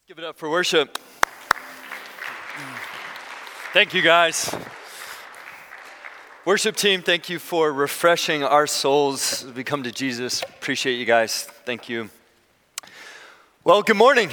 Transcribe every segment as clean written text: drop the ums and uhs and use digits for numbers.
Give it up for worship. Thank you, guys. Worship team, thank you for refreshing our souls as we come to Jesus. Appreciate you guys. Thank you. Well, good morning.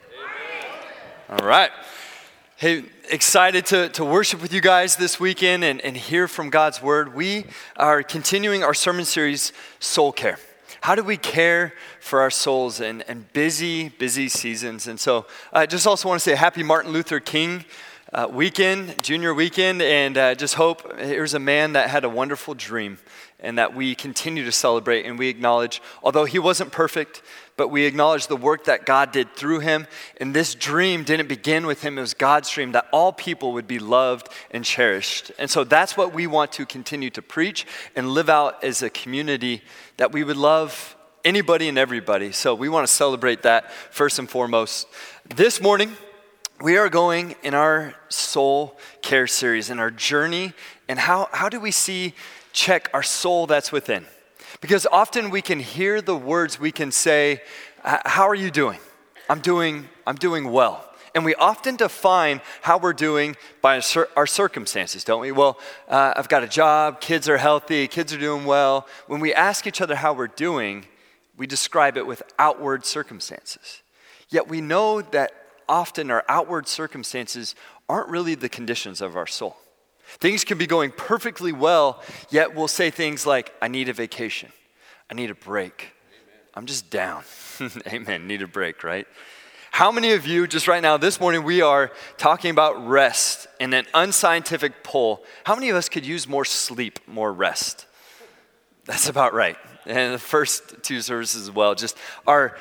All right. Hey, excited to worship with you guys this weekend and hear from God's word. We are continuing our sermon series, Soul Care. How do we care for our souls in busy seasons? And so I just also want to say happy Martin Luther King weekend, junior weekend, and just hope here's a man that had a wonderful dream and that we continue to celebrate and we acknowledge, although he wasn't perfect, but we acknowledge the work that God did through him. And this dream didn't begin with him, it was God's dream that all people would be loved and cherished. And so that's what we want to continue to preach and live out as a community, that we would love anybody and everybody. So we want to celebrate that first and foremost. This morning, we are going in our soul care series, in our journey, and how do we check our soul that's within? Because often we can hear the words, we can say, how are you doing? I'm doing well. And we often define how we're doing by our circumstances, don't we? Well, I've got a job, kids are healthy, kids are doing well. When we ask each other how we're doing, we describe it with outward circumstances. Yet we know that often our outward circumstances aren't really the conditions of our soul. Things can be going perfectly well, yet we'll say things like, I need a vacation. I need a break. Amen. I'm just down. Amen. Need a break, right? How many of you, just right now, this morning, we are talking about rest in an unscientific poll. How many of us could use more sleep, more rest? That's about right. And the first two services as well. Just our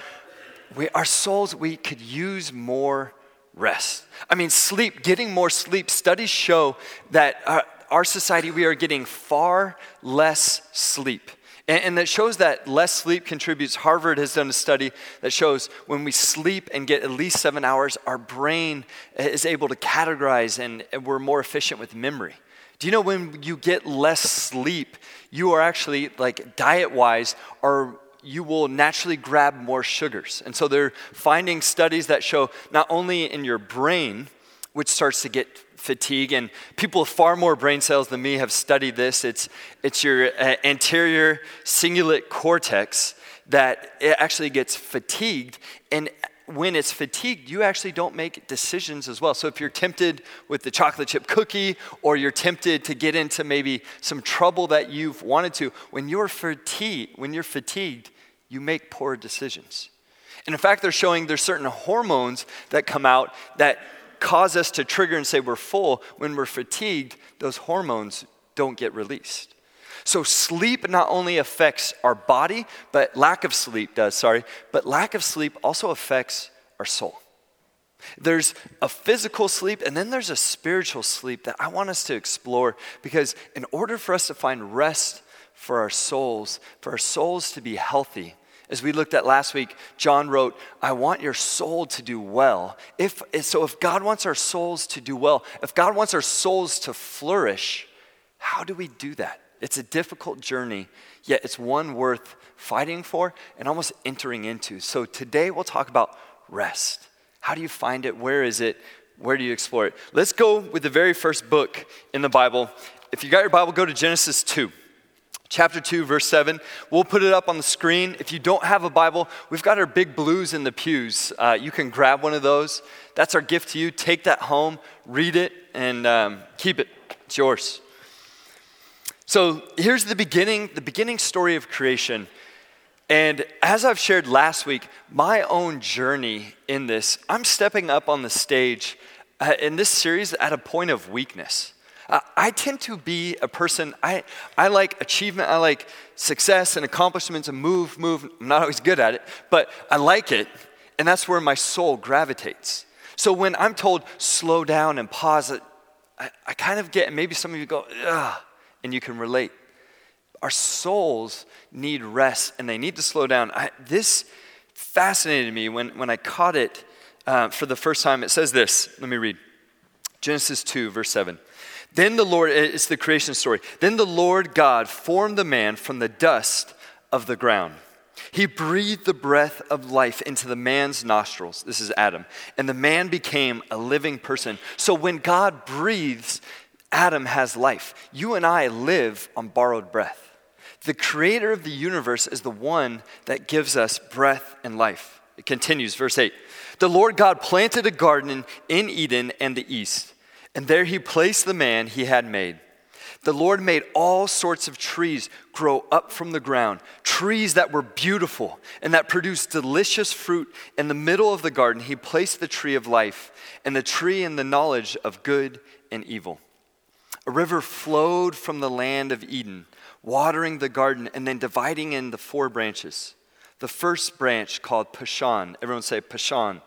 souls, we could use more rest. I mean, sleep, getting more sleep. Studies show that our society, we are getting far less sleep. And that shows that less sleep contributes. Harvard has done a study that shows when we sleep and get at least 7 hours, our brain is able to categorize and we're more efficient with memory. Do you know when you get less sleep, you are actually, like diet-wise, you will naturally grab more sugars. And so they're finding studies that show not only in your brain, which starts to get fatigue, and people with far more brain cells than me have studied this, it's your anterior cingulate cortex that it actually gets fatigued, and when it's fatigued, you actually don't make decisions as well. So if you're tempted with the chocolate chip cookie, or you're tempted to get into maybe some trouble that you've wanted to, when you're fatigued, you make poor decisions. And in fact, they're showing there's certain hormones that come out that cause us to trigger and say we're full. When we're fatigued, those hormones don't get released. So sleep not only affects our body, but lack of sleep also affects our soul. There's a physical sleep, and then there's a spiritual sleep that I want us to explore, because in order for us to find rest for our souls to be healthy, as we looked at last week, John wrote, I want your soul to do well. If God wants our souls to do well, if God wants our souls to flourish, how do we do that? It's a difficult journey, yet it's one worth fighting for and almost entering into. So today we'll talk about rest. How do you find it? Where is it? Where do you explore it? Let's go with the very first book in the Bible. If you got your Bible, go to Genesis 2. Chapter 2, verse 7. We'll put it up on the screen. If you don't have a Bible, we've got our big blues in the pews. You can grab one of those. That's our gift to you. Take that home, read it, and keep it. It's yours. So here's the beginning story of creation. And as I've shared last week, my own journey in this, I'm stepping up on the stage in this series at a point of weakness. I tend to be a person, I like achievement, I like success and accomplishments and move. I'm not always good at it, but I like it, and that's where my soul gravitates. So when I'm told slow down and pause, I kind of get, and maybe some of you go, ugh, and you can relate. Our souls need rest, and they need to slow down. This fascinated me when I caught it for the first time. It says this, let me read. Genesis 2, verse 7. Then the Lord, it's the creation story. Then the Lord God formed the man from the dust of the ground He breathed the breath of life into the man's nostrils. This is Adam. And the man became a living person. So when God breathes, Adam has life. You and I live on borrowed breath. The creator of the universe is the one that gives us breath and life. It continues, verse 8. The Lord God planted a garden in Eden and the east, and there he placed the man he had made. The Lord made all sorts of trees grow up from the ground, trees that were beautiful and that produced delicious fruit. In the middle of the garden, he placed the tree of life and the tree in the knowledge of good and evil. A river flowed from the land of Eden, watering the garden and then dividing into 4 branches. The first branch called Pishon. Everyone say Pishon.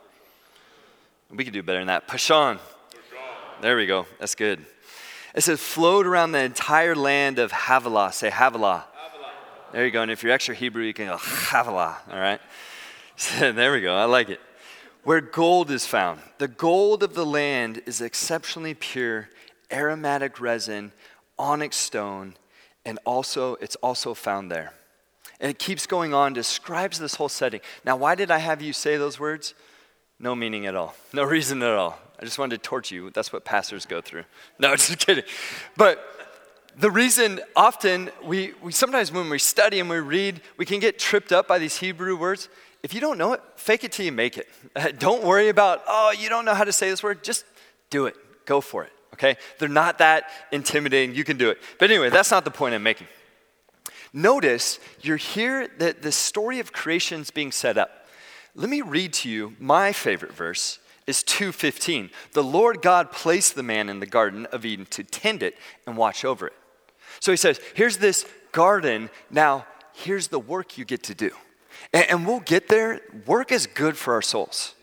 We could do better than that. Pishon. There we go. That's good. It says, flowed around the entire land of Havilah. Say Havilah. There you go. And if you're extra Hebrew, you can go Havilah. All right? So, there we go. I like it. Where gold is found. The gold of the land is exceptionally pure, aromatic resin, onyx stone, and it's also found there. And it keeps going on, describes this whole setting. Now, why did I have you say those words? No meaning at all. No reason at all. I just wanted to torture you. That's what pastors go through. No, just kidding. But the reason often we sometimes when we study and we read, we can get tripped up by these Hebrew words. If you don't know it, fake it till you make it. Don't worry about, you don't know how to say this word. Just do it. Go for it, okay? They're not that intimidating. You can do it. But anyway, that's not the point I'm making. Notice you're here that the story of creation is being set up. Let me read to you my favorite verse. Is 2:15. The Lord God placed the man in the Garden of Eden to tend it and watch over it. So he says, here's this garden. Now, here's the work you get to do. And we'll get there. Work is good for our souls.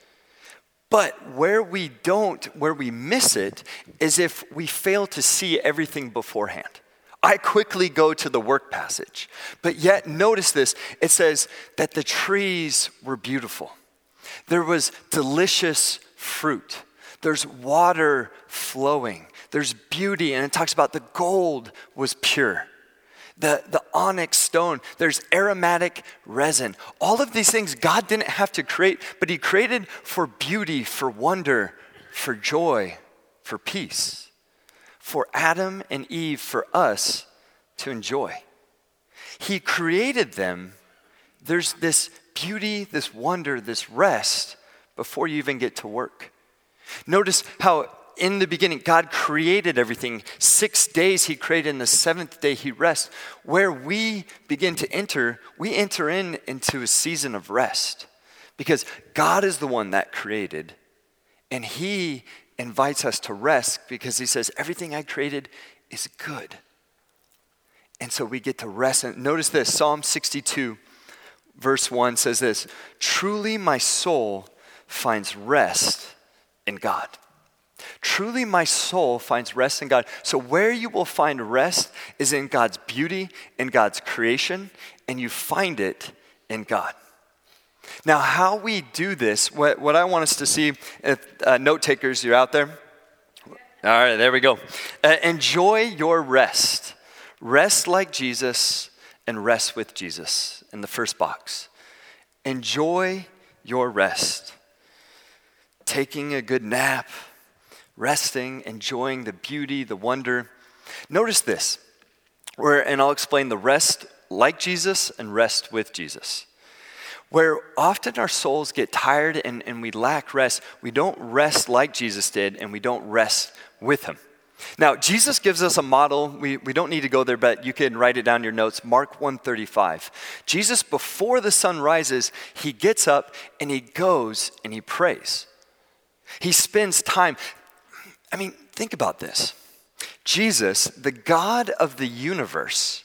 But where we miss it, is if we fail to see everything beforehand. I quickly go to the work passage. But yet, notice this. It says that the trees were beautiful. There was delicious fruit. There's water flowing. There's beauty, and it talks about the gold was pure. The onyx stone, there's aromatic resin. All of these things God didn't have to create, but he created for beauty, for wonder, for joy, for peace. For Adam and Eve, for us to enjoy. He created them. There's this beauty, this wonder, this rest before you even get to work. Notice how in the beginning God created everything. 6 days he created, and the 7th day he rests. Where we begin to enter, we enter into a season of rest because God is the one that created, and he invites us to rest because he says everything I created is good. And so we get to rest. And notice this, Psalm 62 Verse 1 says this, truly my soul finds rest in God. Truly my soul finds rest in God. So where you will find rest is in God's beauty, in God's creation, and you find it in God. Now how we do this, what I want us to see, if note takers, you're out there? All right, there we go. Enjoy your rest. Rest like Jesus and rest with Jesus in the first box. Enjoy your rest. Taking a good nap, resting, enjoying the beauty, the wonder. Notice this, and I'll explain the rest like Jesus and rest with Jesus. Where often our souls get tired and we lack rest, we don't rest like Jesus did, and we don't rest with him. Now, Jesus gives us a model. We don't need to go there, but you can write it down in your notes. Mark 1:35. Jesus, before the sun rises, he gets up and he goes and he prays. He spends time. I mean, think about this. Jesus, the God of the universe,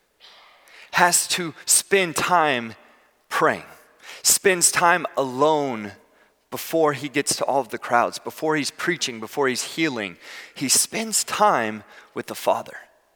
has to spend time praying, spends time alone before he gets to all of the crowds, before he's preaching, before he's healing. He spends time with the Father.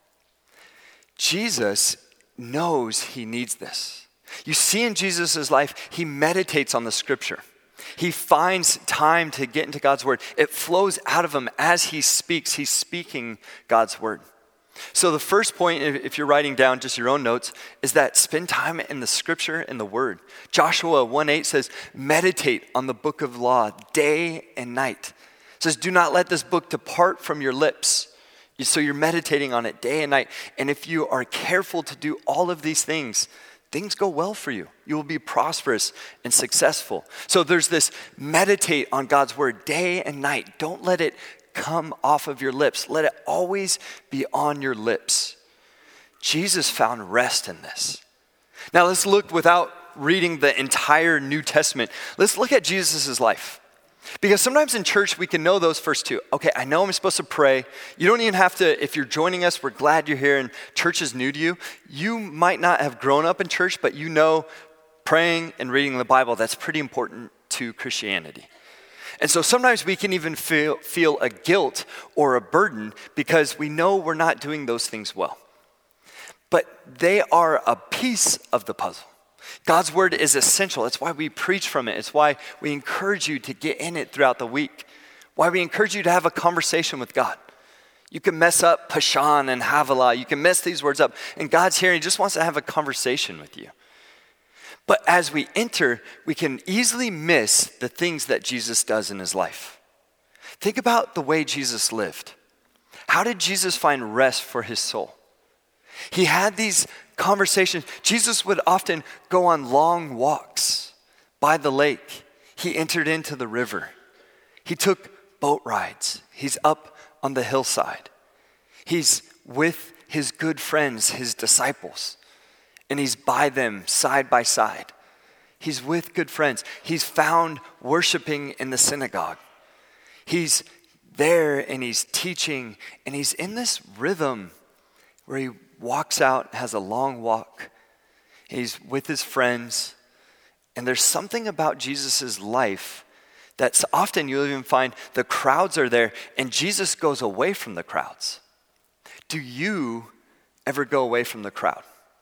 Jesus knows he needs this. You see in Jesus' life, he meditates on the scripture. He finds time to get into God's word. It flows out of him as he speaks. He's speaking God's word. So the first point, if you're writing down just your own notes, is that spend time in the scripture and the word. Joshua 1:8 says, meditate on the book of law day and night. It says, do not let this book depart from your lips. So you're meditating on it day and night. And if you are careful to do all of these things, things go well for you. You will be prosperous and successful. So there's this meditate on God's word day and night. Don't let it come off of your lips. Let it always be on your lips. Jesus found rest in this. Now let's look, without reading the entire New Testament, let's look at Jesus' life. Because sometimes in church we can know those first two. Okay, I know I'm supposed to pray. You don't even have to, if you're joining us, we're glad you're here and church is new to you. You might not have grown up in church, but you know praying and reading the Bible, that's pretty important to Christianity. And so sometimes we can even feel a guilt or a burden because we know we're not doing those things well. But they are a piece of the puzzle. God's word is essential. That's why we preach from it. It's why we encourage you to get in it throughout the week. Why we encourage you to have a conversation with God. You can mess up Pashan and Havilah. You can mess these words up. And God's here and he just wants to have a conversation with you. But as we enter, we can easily miss the things that Jesus does in his life. Think about the way Jesus lived. How did Jesus find rest for his soul? He had these conversations. Jesus would often go on long walks by the lake. He entered into the river. He took boat rides. He's up on the hillside. He's with his good friends, his disciples. And he's by them side by side. He's with good friends. He's found worshiping in the synagogue. He's there and he's teaching and he's in this rhythm where he walks out, has a long walk. He's with his friends. And there's something about Jesus' life that's often you'll even find the crowds are there and Jesus goes away from the crowds. Do you ever go away from the crowd?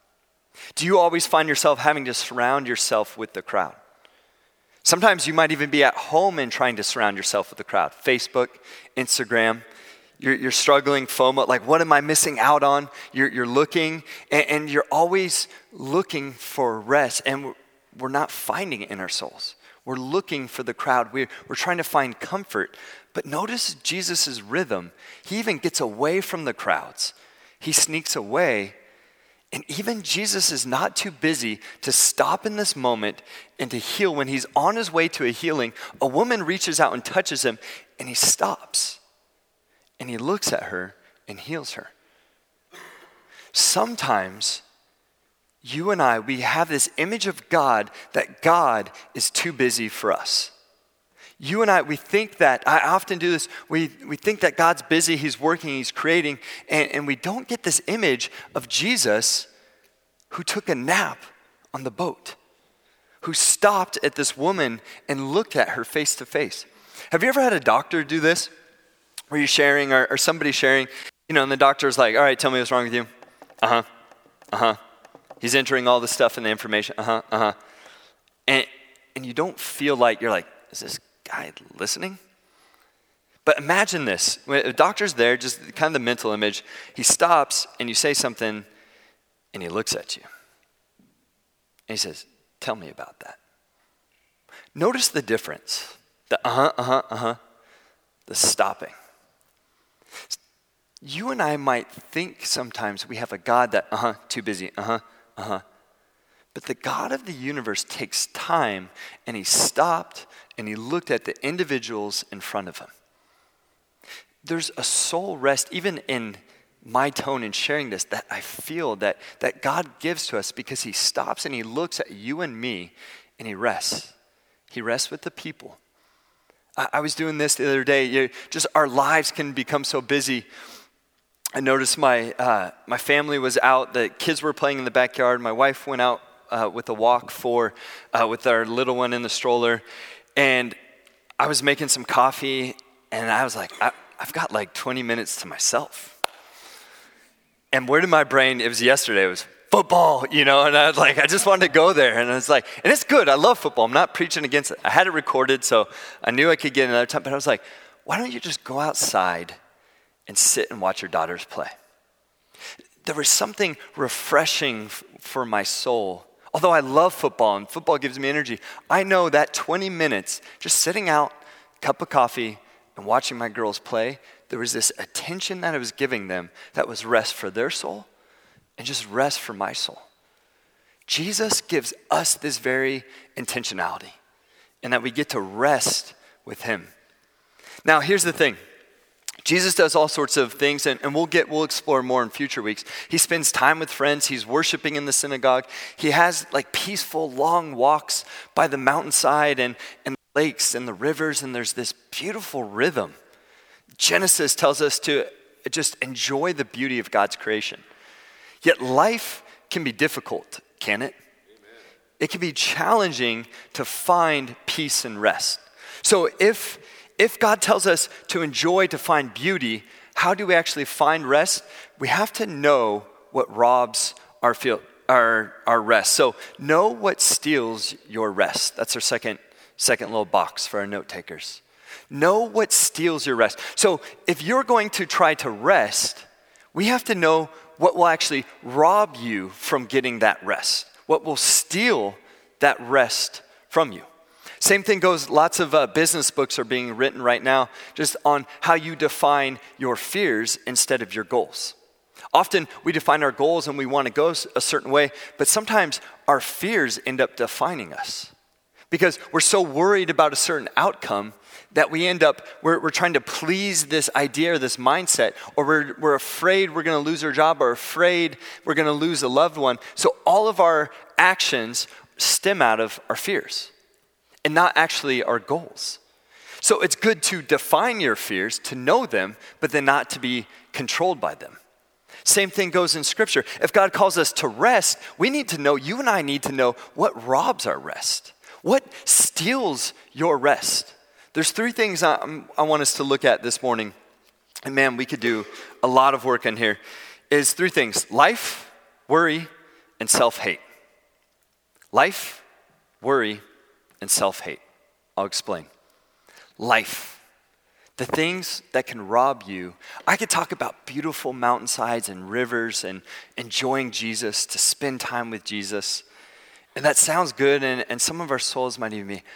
Do you always find yourself having to surround yourself with the crowd? Sometimes you might even be at home and trying to surround yourself with the crowd. Facebook, Instagram, you're struggling, FOMO, like what am I missing out on? You're looking, and you're always looking for rest, and we're not finding it in our souls. We're looking for the crowd. We're trying to find comfort. But notice Jesus' rhythm. He even gets away from the crowds. He sneaks away. And even Jesus is not too busy to stop in this moment and to heal. When he's on his way to a healing, a woman reaches out and touches him, and he stops. And he looks at her and heals her. Sometimes you and I, we have this image of God that God is too busy for us. You and I, we think that, I often do this, we think that God's busy, he's working, he's creating, and we don't get this image of Jesus who took a nap on the boat, who stopped at this woman and looked at her face to face. Have you ever had a doctor do this? Where you're sharing or somebody sharing, and the doctor's like, all right, tell me what's wrong with you. He's entering all the stuff and the information. And you don't feel like, you're like, is this guy listening? But imagine this. When the doctor's there, just kind of the mental image. He stops and you say something and he looks at you. And he says, tell me about that. Notice the difference. The the stopping. You and I might think sometimes we have a God that, too busy, But the God of the universe takes time and he stopped and he looked at the individuals in front of him. There's a soul rest, even in my tone in sharing this, that I feel that God gives to us because he stops and he looks at you and me and he rests. He rests with the people. I was doing this the other day. Just our lives can become so busy. I noticed my family was out. The kids were playing in the backyard. My wife went out with a walk with our little one in the stroller. And I was making some coffee. And I was like, I've got like 20 minutes to myself. And where did my brain, it was yesterday, it was football, and I was like, I just wanted to go there. And I was like, and it's good. I love football. I'm not preaching against it. I had it recorded, so I knew I could get another time. But I was like, why don't you just go outside and sit and watch your daughters play? There was something refreshing for my soul. Although I love football and football gives me energy, I know that 20 minutes just sitting out, cup of coffee, and watching my girls play, there was this attention that I was giving them that was rest for their soul and just rest for my soul. Jesus gives us this very intentionality and that we get to rest with him. Now, here's the thing. Jesus does all sorts of things, and we'll explore more in future weeks. He spends time with friends. He's worshiping in the synagogue. He has like peaceful, long walks by the mountainside and the lakes and the rivers, and there's this beautiful rhythm. Genesis tells us to just enjoy the beauty of God's creation. Yet life can be difficult, can it? Amen. It can be challenging to find peace and rest. So if God tells us to enjoy, to find beauty, how do we actually find rest? We have to know what robs our rest. So know what steals your rest. That's our second little box for our note takers. Know what steals your rest. So if you're going to try to rest, we have to know what will actually rob you from getting that rest. What will steal that rest from you. Same thing goes, lots of business books are being written right now just on how you define your fears instead of your goals. Often we define our goals and we want to go a certain way, but sometimes our fears end up defining us because we're so worried about a certain outcome that we end up, we're trying to please this idea or this mindset, or we're afraid we're going to lose our job or afraid we're going to lose a loved one. So all of our actions stem out of our fears and not actually our goals. So it's good to define your fears, to know them, but then not to be controlled by them. Same thing goes in Scripture. If God calls us to rest, we need to know, you and I need to know what robs our rest. What steals your rest? There's three things I want us to look at this morning. And man, we could do a lot of work in here. Is three things: life, worry, and self-hate. Life, worry, and self-hate. I'll explain. Life. The things that can rob you. I could talk about beautiful mountainsides and rivers and enjoying Jesus, to spend time with Jesus. And that sounds good, and some of our souls might even be,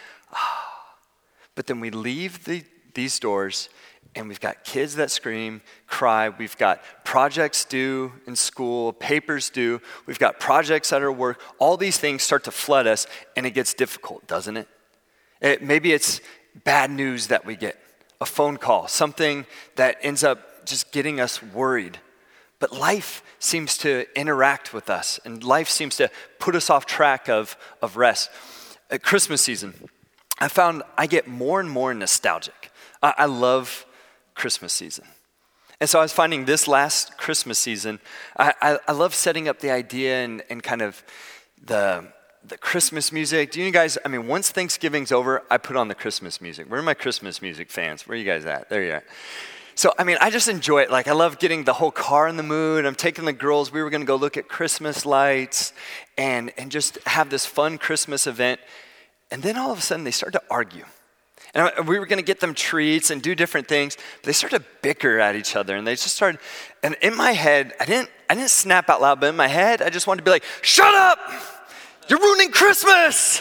But then we leave these doors, and we've got kids that scream, cry. We've got projects due in school, papers due. We've got projects at our work. All these things start to flood us, and it gets difficult, doesn't it? Maybe it's bad news that we get, a phone call, something that ends up just getting us worried. But life seems to interact with us, and life seems to put us off track of rest. At Christmas season, I found I get more and more nostalgic. I love Christmas season. And so I was finding this last Christmas season, I love setting up the idea and kind of the Christmas music. Do you guys, once Thanksgiving's over, I put on the Christmas music. Where are my Christmas music fans? Where are you guys at? There you are. So, I just enjoy it. Like, I love getting the whole car in the mood. I'm taking the girls. We were going to go look at Christmas lights and just have this fun Christmas event. And then all of a sudden, they started to argue. And we were going to get them treats and do different things. But they started to bicker at each other. And they just started, and in my head, I didn't snap out loud, but in my head, I just wanted to be like, shut up! You're ruining Christmas!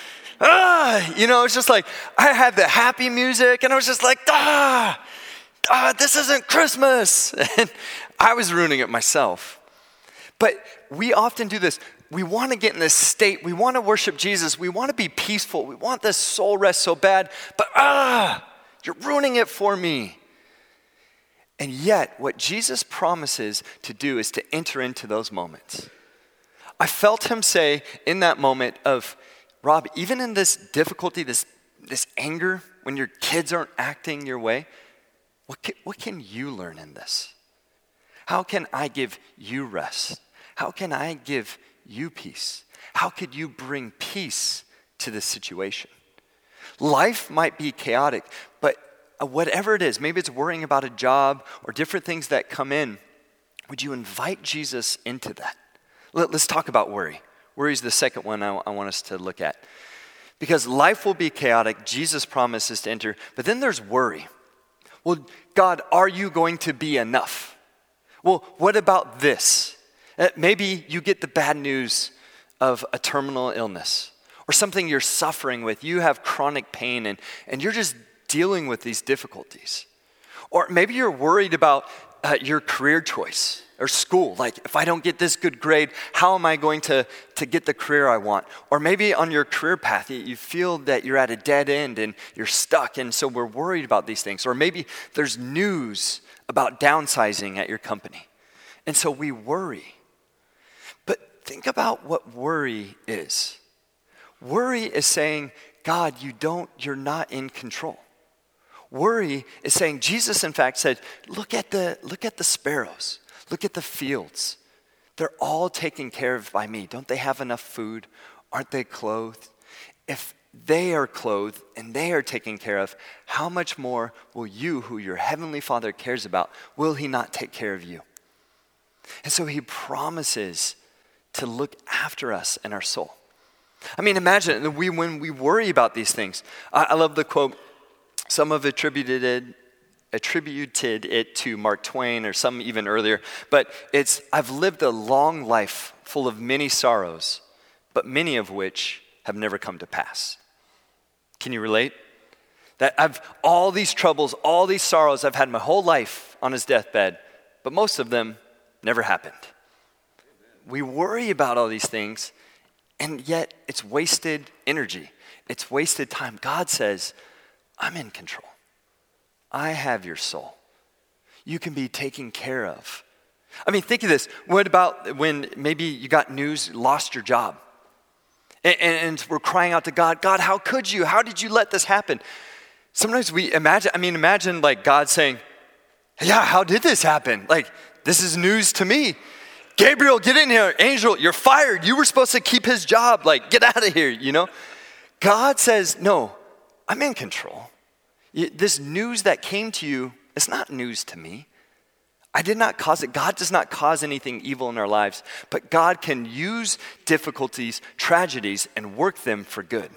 It's just like, I had the happy music, and I was just like, this isn't Christmas. And I was ruining it myself. But we often do this. We want to get in this state. We want to worship Jesus. We want to be peaceful. We want this soul rest so bad. But you're ruining it for me. And yet, what Jesus promises to do is to enter into those moments. I felt him say in that moment of, Rob, even in this difficulty, this anger, when your kids aren't acting your way, what can you learn in this? How can I give you rest? How can I give you peace? How could you bring peace to this situation? Life might be chaotic, but whatever it is, maybe it's worrying about a job or different things that come in, would you invite Jesus into that? Let's talk about worry. Worry is the second one I want us to look at. Because life will be chaotic, Jesus promises to enter, but then there's worry. Well, God, are you going to be enough? Well, what about this? Maybe you get the bad news of a terminal illness or something you're suffering with. You have chronic pain and you're just dealing with these difficulties. Or maybe you're worried about your career choice or school. Like, if I don't get this good grade, how am I going to get the career I want? Or maybe on your career path, you feel that you're at a dead end and you're stuck, and so we're worried about these things. Or maybe there's news about downsizing at your company, and so we worry. But think about what worry is. Worry is saying, God, you're not in control. Worry is saying, Jesus in fact said, look at the sparrows. Look at the fields. They're all taken care of by me. Don't they have enough food? Aren't they clothed? If they are clothed and they are taken care of, how much more will you, who your heavenly Father cares about, will he not take care of you? And so he promises to look after us and our soul. I mean, imagine when we worry about these things. I love the quote. Some have attributed it to Mark Twain, or some even earlier, but it's, I've lived a long life full of many sorrows, but many of which have never come to pass. Can you relate? That I've all these troubles, all these sorrows I've had my whole life on his deathbed, but most of them never happened. We worry about all these things, and yet it's wasted energy. It's wasted time. God says, I'm in control. I have your soul. You can be taken care of. I mean, think of this. What about when maybe you got news, lost your job? And we're crying out to God, God, how could you? How did you let this happen? Sometimes we imagine like God saying, yeah, how did this happen? Like, this is news to me. Gabriel, get in here. Angel, you're fired. You were supposed to keep his job. Like, get out of here, you know? God says, no, I'm in control. This news that came to you, it's not news to me. I did not cause it. God does not cause anything evil in our lives, but God can use difficulties, tragedies, and work them for good.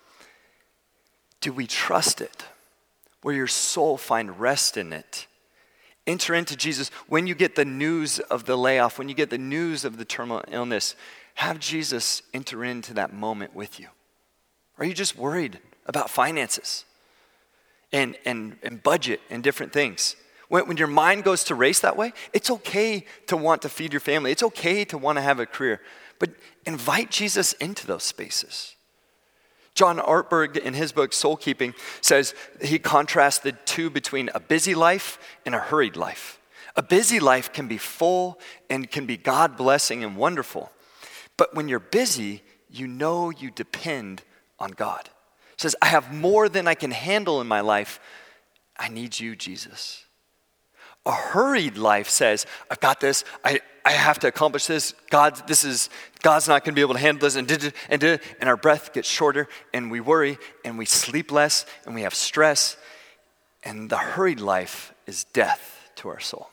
Do we trust it? Will your soul find rest in it? Enter into Jesus. When you get the news of the layoff, when you get the news of the terminal illness, have Jesus enter into that moment with you. Are you just worried about finances and budget and different things? When your mind goes to race that way, it's okay to want to feed your family. It's okay to want to have a career. But invite Jesus into those spaces. John Ortberg, in his book, Soul Keeping, says he contrasts the two between a busy life and a hurried life. A busy life can be full and can be God-blessing and wonderful. But when you're busy, you know you depend on God. He says, I have more than I can handle in my life. I need you, Jesus. A hurried life says, I've got this, I have to accomplish this. God's not going to be able to handle this, and our breath gets shorter, and we worry, and we sleep less, and we have stress, and the hurried life is death to our soul.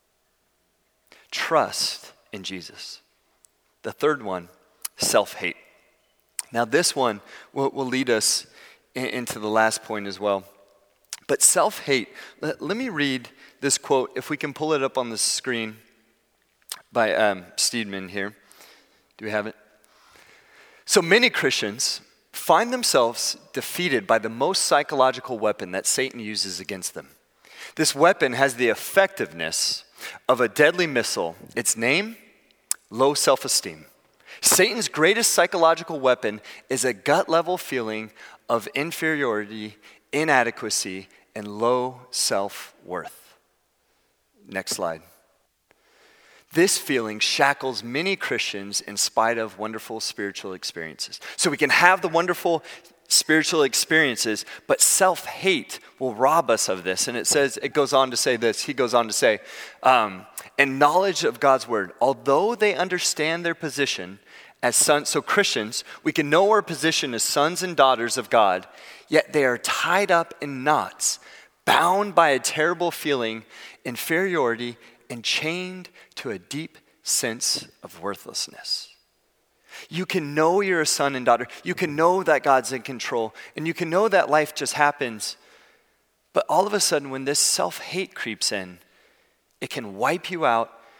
Trust in Jesus. The third one, self-hate. Now this one will lead us into the last point as well. But self-hate, let me read this quote, if we can pull it up on the screen, by Steedman here. Do we have it? So many Christians find themselves defeated by the most psychological weapon that Satan uses against them. This weapon has the effectiveness of a deadly missile. Its name, low self-esteem. Satan's greatest psychological weapon is a gut-level feeling of inferiority, inadequacy, and low self-worth. Next slide. This feeling shackles many Christians in spite of wonderful spiritual experiences. So we can have the wonderful spiritual experiences, but self-hate will rob us of this. And it goes on to say this. He goes on to say, and knowledge of God's word, although they understand their position as sons, so Christians, we can know our position as sons and daughters of God, yet they are tied up in knots, bound by a terrible feeling, inferiority, and chained to a deep sense of worthlessness. You can know you're a son and daughter. You can know that God's in control. And you can know that life just happens. But all of a sudden, when this self-hate creeps in, it can wipe you out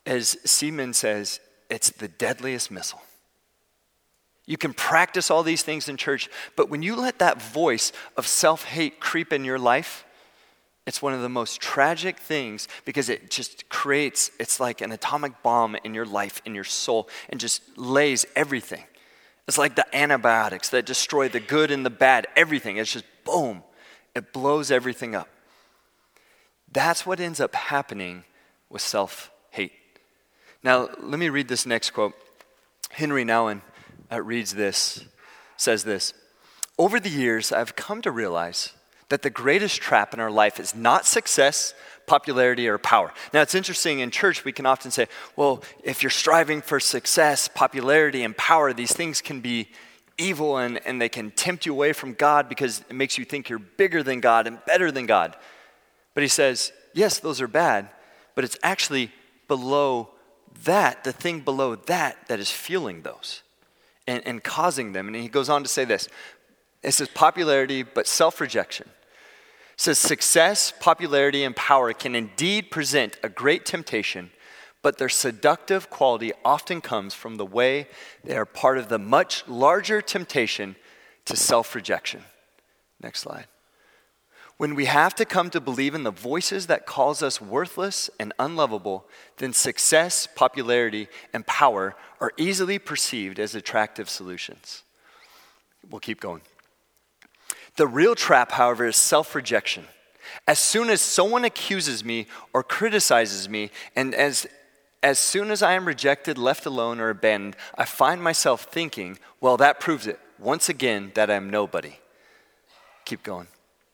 as Seaman says, it's the deadliest missile. You can practice all these things in church, but when you let that voice of self-hate creep in your life, it's one of the most tragic things because it just creates, it's like an atomic bomb in your life, in your soul, and just lays everything. It's like the antibiotics that destroy the good and the bad, everything. It's just boom, it blows everything up. That's what ends up happening with self-hate. Now, let me read this next quote. Henry Nouwen says this, "Over the years, I've come to realize that the greatest trap in our life is not success, popularity, or power." Now, it's interesting, in church, we can often say, well, if you're striving for success, popularity, and power, these things can be evil and they can tempt you away from God because it makes you think you're bigger than God and better than God. But he says, yes, those are bad, but it's actually below that, the thing below that is fueling those and causing them. And he goes on to say this. It says popularity, but self-rejection. It says success, popularity, and power can indeed present a great temptation, but their seductive quality often comes from the way they are part of the much larger temptation to self-rejection. Next slide. When we have to come to believe in the voices that calls us worthless and unlovable, then success, popularity, and power are easily perceived as attractive solutions. We'll keep going. The real trap, however, is self-rejection. As soon as someone accuses me or criticizes me, and as soon as I am rejected, left alone, or abandoned, I find myself thinking, well, that proves it, once again, that I am nobody. Keep going.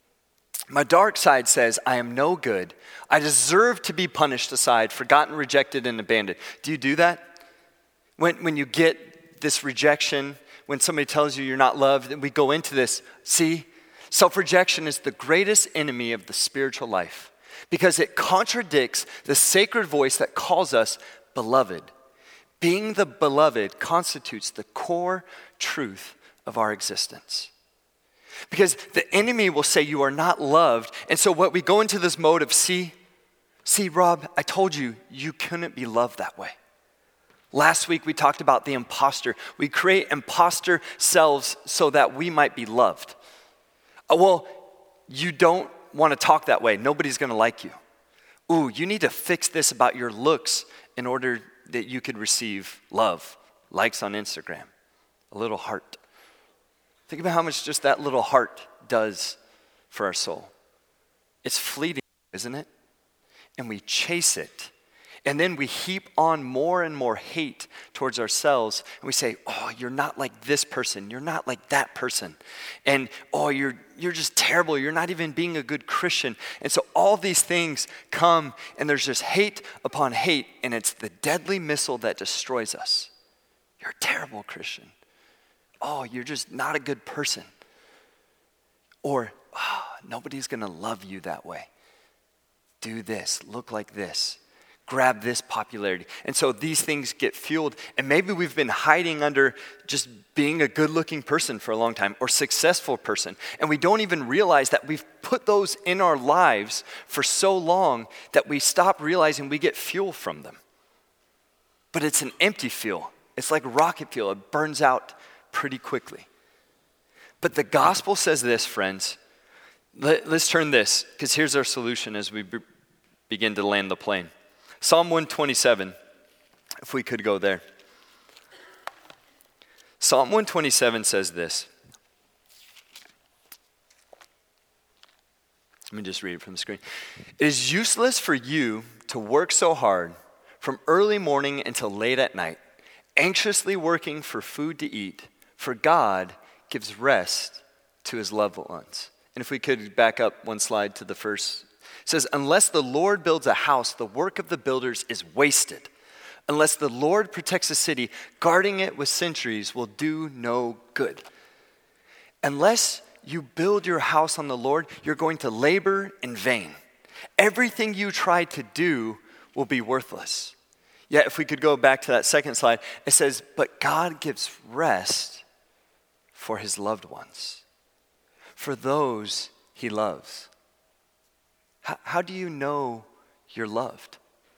My dark side says, I am no good. I deserve to be punished aside, forgotten, rejected, and abandoned. Do you do that? When you get this rejection, when somebody tells you you're not loved, and we go into this, see, self-rejection is the greatest enemy of the spiritual life because it contradicts the sacred voice that calls us beloved. Being the beloved constitutes the core truth of our existence. Because the enemy will say you are not loved, and so what we go into this mode of, see, Rob, I told you, you couldn't be loved that way. Last week we talked about the imposter. We create imposter selves so that we might be loved. Well, you don't want to talk that way. Nobody's going to like you. Ooh, you need to fix this about your looks in order that you could receive love, likes on Instagram, a little heart. Think about how much just that little heart does for our soul. It's fleeting, isn't it? And we chase it. And then we heap on more and more hate towards ourselves. And we say, oh, you're not like this person. You're not like that person. And, oh, you're just terrible. You're not even being a good Christian. And so all these things come, and there's just hate upon hate. And it's the deadly missile that destroys us. You're a terrible Christian. Oh, you're just not a good person. Or, oh, nobody's going to love you that way. Do this, look like this, grab this popularity. And so these things get fueled, and maybe we've been hiding under just being a good-looking person for a long time or successful person, and we don't even realize that we've put those in our lives for so long that we stop realizing we get fuel from them. But it's an empty fuel. It's like rocket fuel. It burns out pretty quickly. But the gospel says this, friends. Let's turn this, because here's our solution as we begin to land the plane. Psalm 127, if we could go there. Psalm 127 says this. Let me just read it from the screen. It is useless for you to work so hard from early morning until late at night, anxiously working for food to eat, for God gives rest to his loved ones. And if we could back up one slide to the first. It says, unless the Lord builds a house, the work of the builders is wasted. Unless the Lord protects a city, guarding it with sentries will do no good. Unless you build your house on the Lord, you're going to labor in vain. Everything you try to do will be worthless. Yet if we could go back to that second slide, it says, but God gives rest for his loved ones, for those he loves. How do you know you're loved?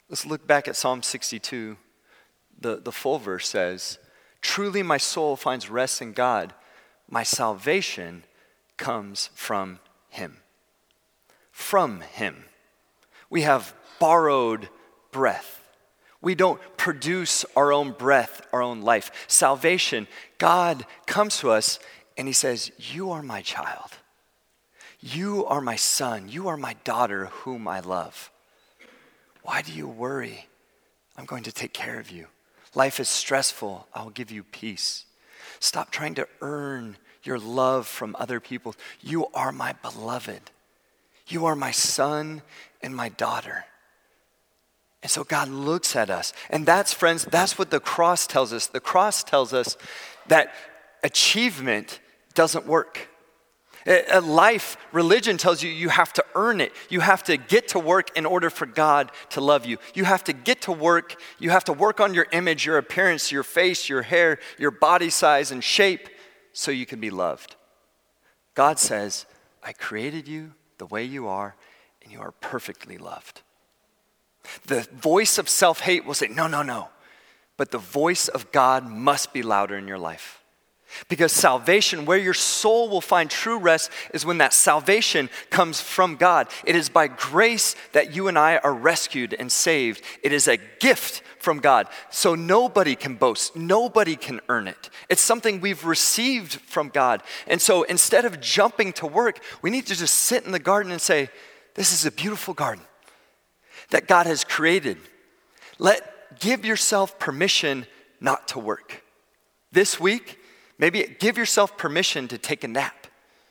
Let's look back at Psalm 62. The full verse says, "Truly my soul finds rest in God. My salvation comes from him." From him. We have borrowed breath. We don't produce our own breath, our own life. Salvation, God comes to us and he says, "You are my child. You are my son. You are my daughter whom I love. Why do you worry? I'm going to take care of you. Life is stressful. I'll give you peace. Stop trying to earn your love from other people. You are my beloved. You are my son and my daughter." And so God looks at us. And that's, friends, that's what the cross tells us. The cross tells us that achievement doesn't work. Life, religion tells you you have to earn it. You have to get to work in order for God to love you. You have to get to work. You have to work on your image, your appearance, your face, your hair, your body size and shape so you can be loved. God says, "I created you the way you are, and you are perfectly loved." The voice of self-hate will say, no, no, no. But the voice of God must be louder in your life. Because salvation, where your soul will find true rest, is when that salvation comes from God. It is by grace that you and I are rescued and saved. It is a gift from God. So nobody can boast. Nobody can earn it. It's something we've received from God. And so instead of jumping to work, we need to just sit in the garden and say, "This is a beautiful garden that God has created. Give yourself permission not to work. This week, maybe give yourself permission to take a nap.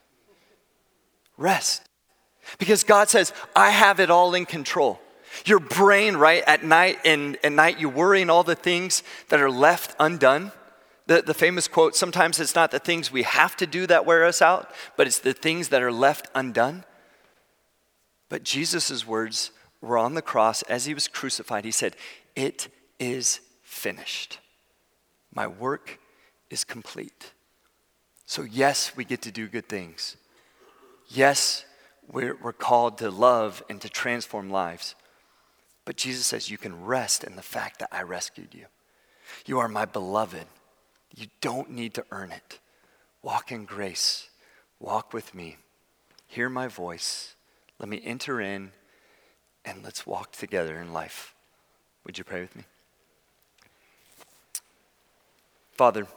Rest. Because God says, I have it all in control. Your brain, right, at night you worry in all the things that are left undone. The famous quote, sometimes it's not the things we have to do that wear us out, but it's the things that are left undone. But Jesus' words were on the cross as he was crucified. He said, "It is finished. My work is complete." So yes, we get to do good things. Yes, we're called to love and to transform lives. But Jesus says you can rest in the fact that I rescued you. You are my beloved. You don't need to earn it. Walk in grace. Walk with me. Hear my voice. Let me enter in and let's walk together in life. Would you pray with me? Father,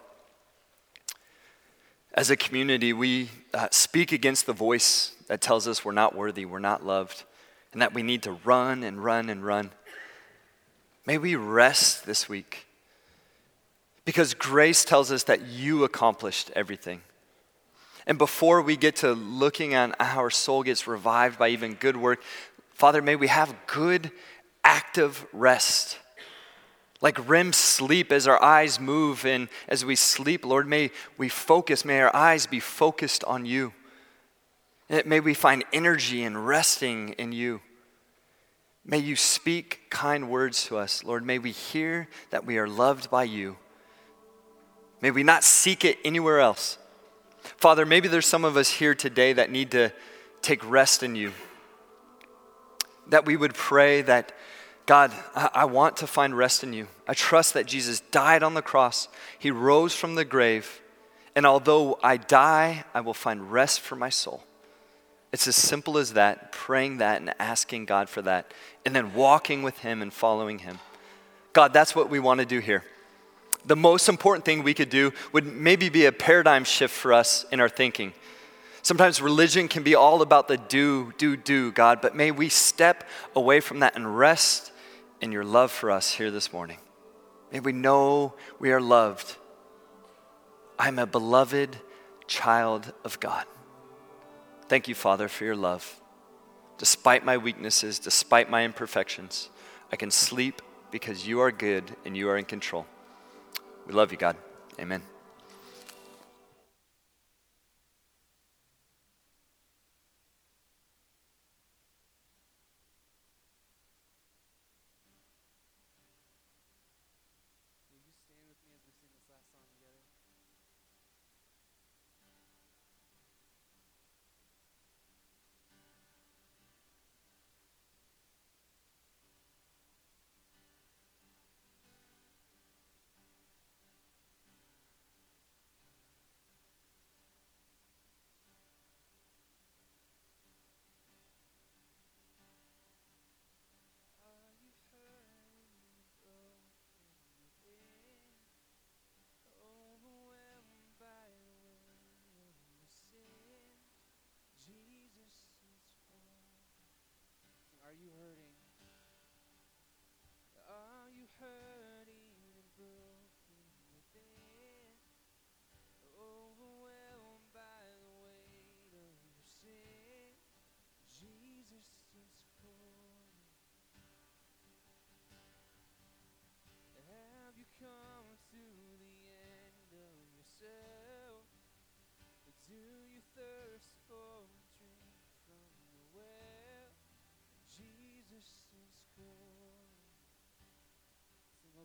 as a community, we speak against the voice that tells us we're not worthy, we're not loved, and that we need to run and run and run. May we rest this week because grace tells us that you accomplished everything. And before we get to looking at how our soul gets revived by even good work, Father, may we have good, active rest. Like REM sleep as our eyes move and as we sleep, Lord, may we focus, may our eyes be focused on you. May we find energy in resting in you. May you speak kind words to us, Lord. May we hear that we are loved by you. May we not seek it anywhere else. Father, maybe there's some of us here today that need to take rest in you. That we would pray that, God, I want to find rest in you. I trust that Jesus died on the cross. He rose from the grave. And although I die, I will find rest for my soul. It's as simple as that, praying that and asking God for that. And then walking with him and following him. God, that's what we want to do here. The most important thing we could do would maybe be a paradigm shift for us in our thinking. Sometimes religion can be all about the do, God, but may we step away from that and rest in your love for us here this morning. May we know we are loved. I'm a beloved child of God. Thank you, Father, for your love. Despite my weaknesses, despite my imperfections, I can sleep because you are good and you are in control. We love you, God. Amen.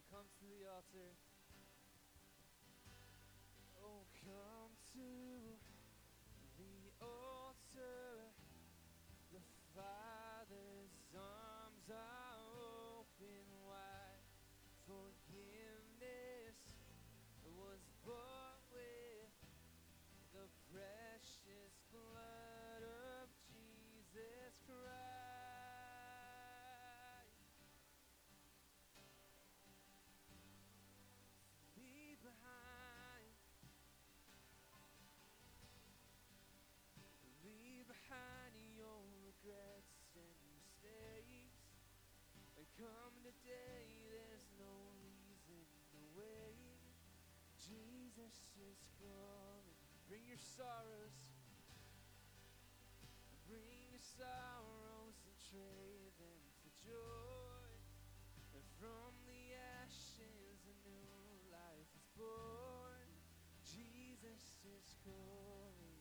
come to the altar. Oh, come to the altar. The Father's arms are open wide. Forgiveness was bought with the precious blood of Jesus Christ. Leave behind your regrets and mistakes. Come today, there's no reason to wait. Jesus is calling. Bring your sorrows. Bring your sorrows and trade them for joy. And from the ashes a new life is born. Jesus is calling.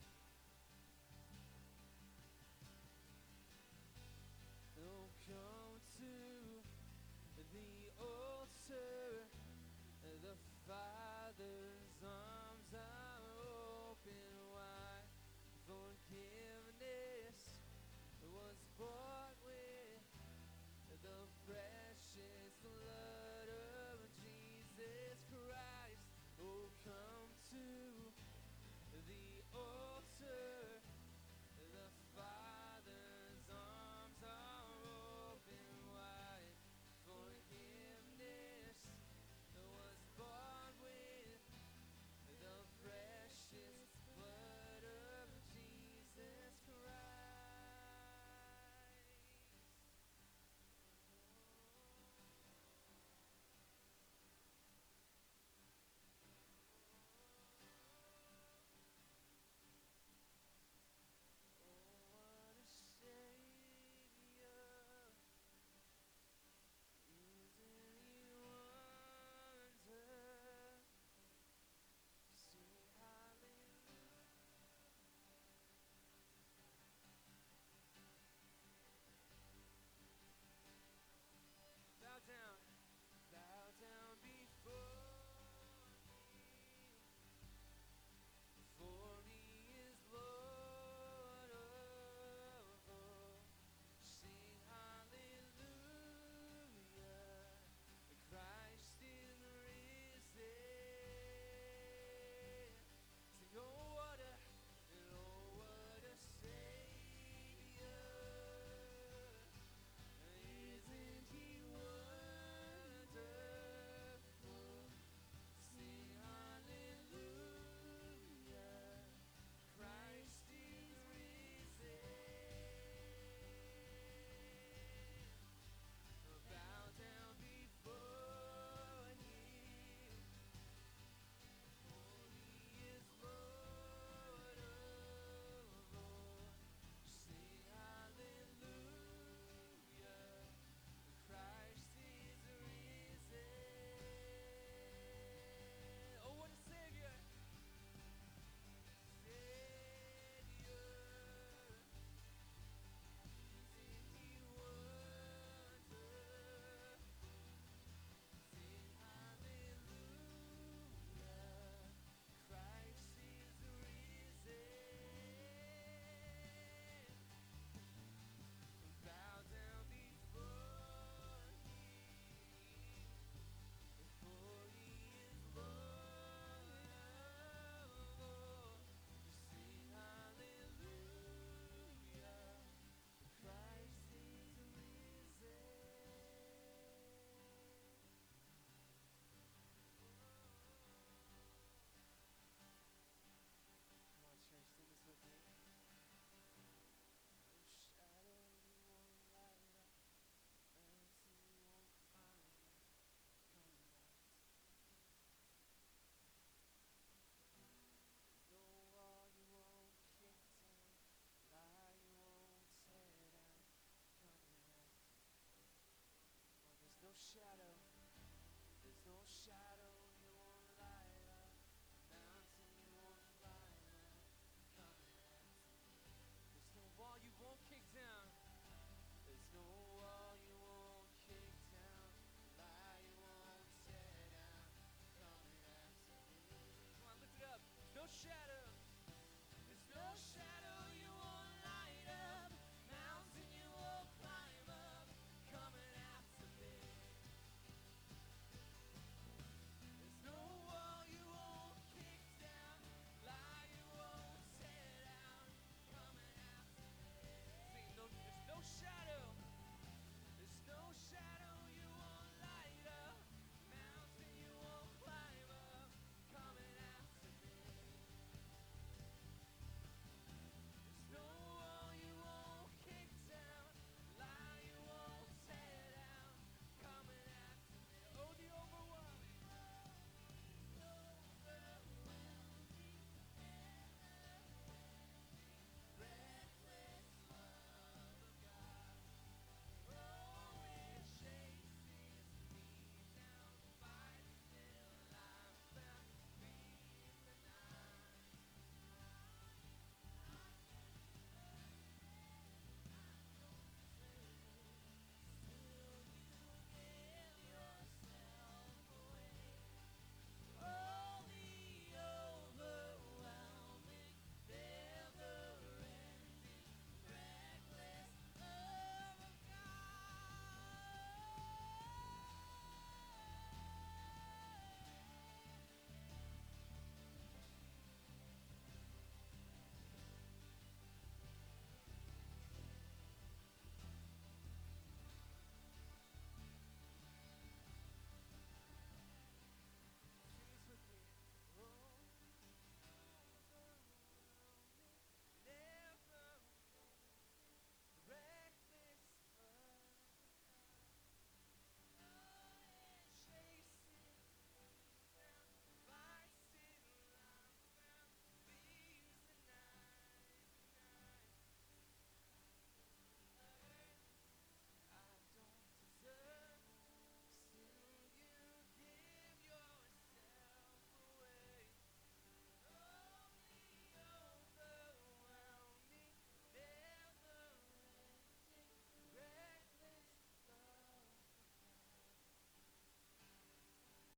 Oh, come to the altar. The Father's arms are open wide. Forgiveness was bought with the precious blood of Jesus Christ. Oh, come to the altar.